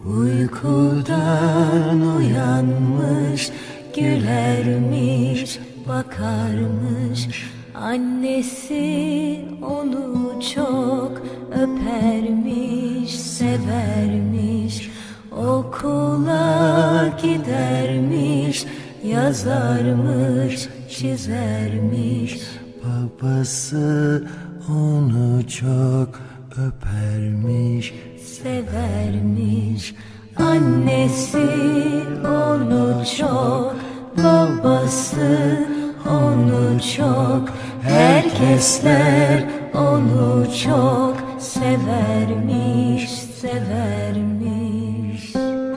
Uykudan uyanmış, gülermiş, bakarmış. Annesi onu çok öpermiş, severmiş. Okula gidermiş, yazarmış, çizermiş. Babası onu çok öpermiş, severmiş. Annesi onu çok, babası onu çok, herkesler onu çok severmiş, severmiş.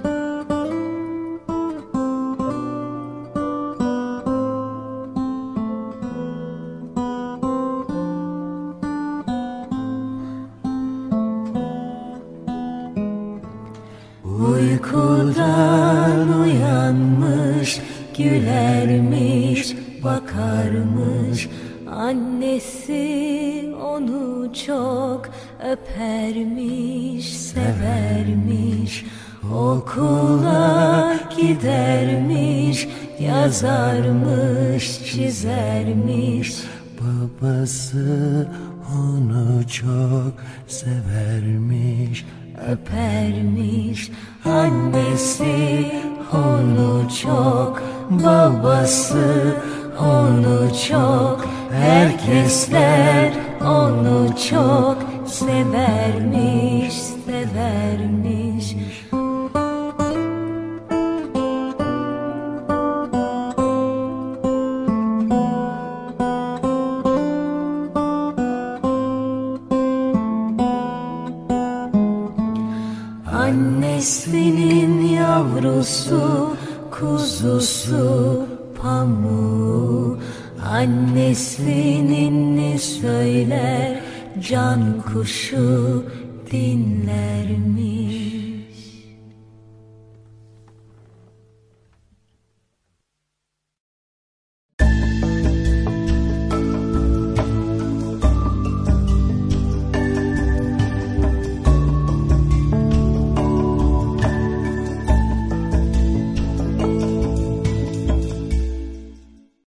Uykudan uyanmış, gülermiş, bakarmış. Annesi onu çok öpermiş, severmiş. Okula gidermiş, yazarmış, çizermiş. babası onu çok severmiş, öpermiş. Annesi onu çok, babası onu çok, herkesler onu çok severmiş, severmiş. Annesinin yavrusu, kuzusu, pamuğu. Annesinin ne söyler, can kuşu dinlermiş.